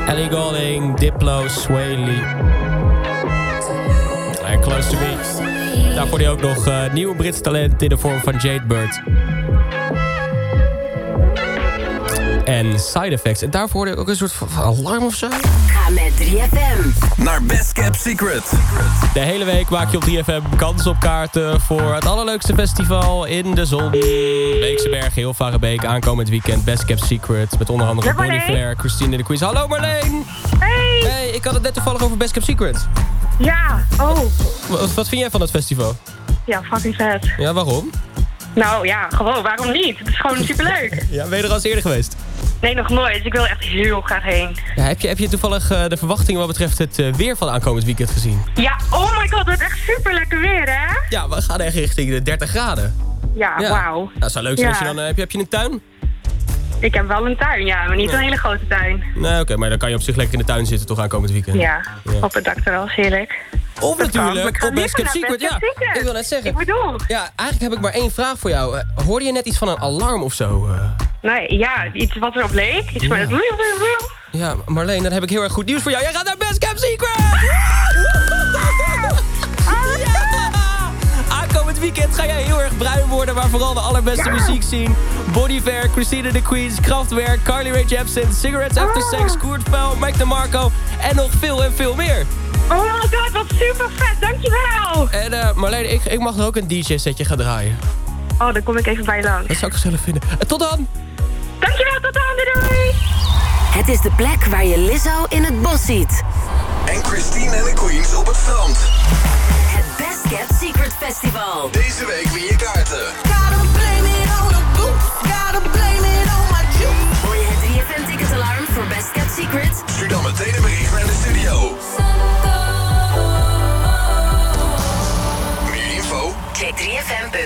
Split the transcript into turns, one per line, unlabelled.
Ellie Goulding, Diplo, Sway Lee. En Close to Me. Daarvoor hoorde je ook nog nieuw Brits talent in de vorm van Jade Bird. En Side Effects. En daarvoor hoorde je ook een soort van alarm of zo.
Ga met 3FM
naar Best Kept Secret.
De hele week maak je op 3FM kans op kaarten voor het allerleukste festival in de zon. Beekse Bergen, heel Varenbeek, aankomend weekend. Best Kept Secret. Met onder andere Bonnie Flair, Christine de Quiz. Hallo Marleen!
Hey!
Hey, ik had het net toevallig over Best Kept Secret.
Ja, oh.
Wat vind jij van het festival?
Ja, fucking vet.
Ja, waarom?
Nou ja, gewoon, waarom niet? Het is gewoon superleuk.
Ja, ben je er al eens eerder geweest?
Nee, nog nooit. Ik wil er echt heel graag heen.
Ja, heb je toevallig de verwachtingen wat betreft het weer van aankomend weekend gezien?
Ja, oh my god, het wordt echt super lekker weer, hè?
Ja, we gaan echt richting de 30 graden.
Ja, wauw.
Nou, dat zou leuk zijn als je dan... heb je een tuin?
Ik heb wel een tuin, ja, maar niet een hele grote tuin.
Nee, oké, maar dan kan je op zich lekker in de tuin zitten toch aankomend weekend?
Ja, op het dakterras, heerlijk.
Of natuurlijk, op Best Kept
Secret.
Secret. Ja, ik wil net zeggen.
Ik bedoel.
Ja, eigenlijk heb ik maar één vraag voor jou. Hoorde je net iets van een alarm of zo?
Nee, ja, iets wat erop leek. Iets van het...
Ja, Marleen, dan heb ik heel erg goed nieuws voor jou. Jij gaat naar Best Kept Secret! Aankomend weekend ga jij heel erg bruin worden, maar vooral de allerbeste muziek zien. Bon Iver, Christina de Queens, Kraftwerk, Carly Rae Jepsen, Cigarettes After Sex, Koert Vuil, Mike DeMarco en nog veel en veel meer.
Oh my god, wat super vet, dankjewel!
En Marleen, ik mag er ook een DJ-setje gaan draaien.
Oh, dan kom ik even bij je langs.
Dat zou ik gezellig vinden. Tot dan!
Dankjewel, tot dan, doei!
Het is de plek waar je Lizzo in het bos ziet.
En Christine en de Queens op het strand.
Het Best Kept Secret Festival.
Deze week win je kaarten.
Gotta blame it on the boots. Gotta blame it on my juice. Hoor je het 3FM ticketalarm voor Best Kept Secret?
Stuur dan meteen een bericht naar de studio. Meer info?
Check 3FM.